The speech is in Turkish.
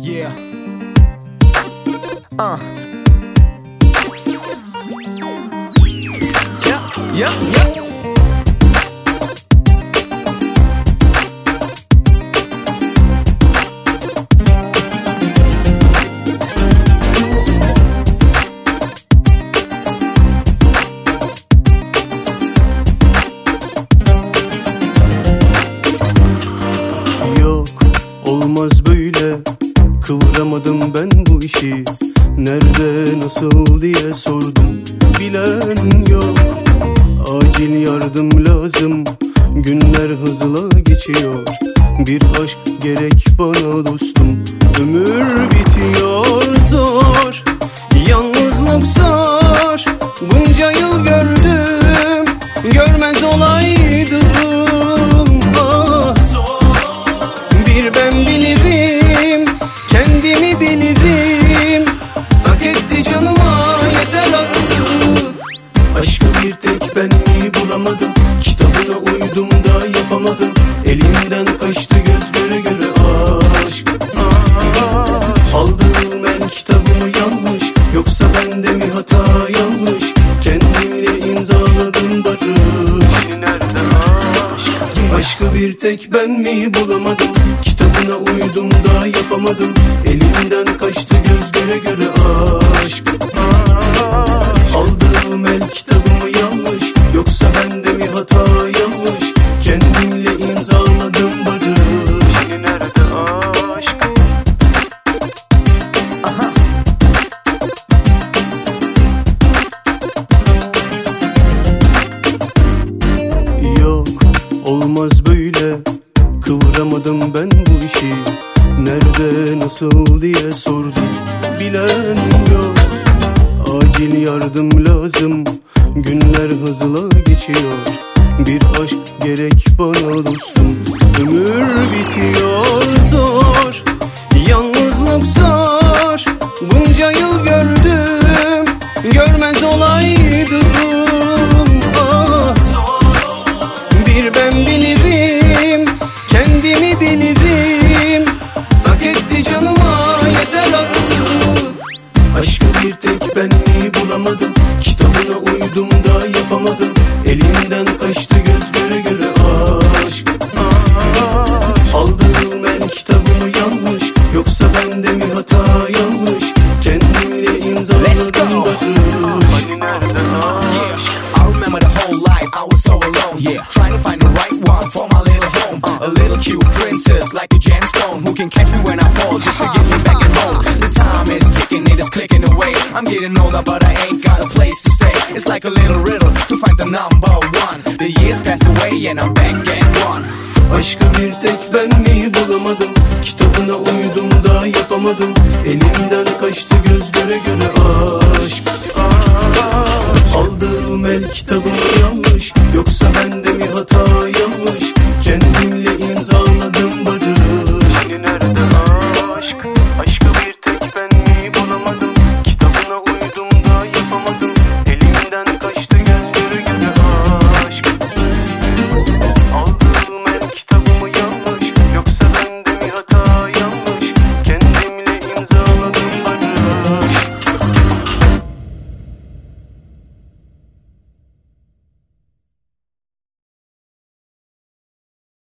Yeah. Yeah. Yok, olmaz böyle. Kıvıramadım ben bu işi. Nerede, nasıl diye sordum, bilen yok. Acil yardım lazım, günler hızla geçiyor. Bir aşk gerek bana dostum, ömür bitiyor. Zor, yalnızlık zor. Bunca yıl gördüm, görmez olaydım. Bir ben bilirim, kendimi bilirim. Hak etti canıma, yeter artık. Aşkı bir tek ben mi bulamadım? Kitabına uydum da yapamadım. Elimden kaçtı göz göre göre aşk. Aldığım el kitabımı yanlış, yoksa bende mi hata yanlış? Kendimle imzaladım barış. Aşkı bir tek ben mi bulamadım? Kitabına uydum da yapamadım. Elimden kaçtı göz göre göre aşk. Aldığım el kitabımı yanlış, yoksa bende mi hata yanlış? Kendimle imzaladım barış. Nerede aşk? Yok, olmaz böyle. Kıvıramadım ben bu işi. Nerede, nasıl diye sordum, bilen yok. Acil yardım lazım, günler hızla geçiyor. Bir aşk gerek bana dostum, ömür bitiyor. Zor, yalnızlık zor. Bunca yıl gördüm, görmez olaydım. Bir ben bilirim, kendimi bilirim. Hak etti canıma, yeter artık. Aşkı bir tek ben mi bulamadım? Kitabına uydum da yapamadım. Elimden kaçtı göz göre göre aşk. Aldığım el kitabımı yanlış, yoksa bende mi hata yanlış? Kendimle imzaladım barış. I remember the whole life, I was so alone. Yeah, trying to find the right one for my little home. A little cute princess like a gemstone, who can catch me when I fall just to get me back at home. The time is ticking, it is clicking away. I'm getting older, but I ain't got a place to stay. It's like a little riddle to find the number one. The years passed away and I'm back at one. Aşkı bir tek ben mi bulamadım? Kitabına uydum da yapamadım. Elimden kaçtı göz göre göre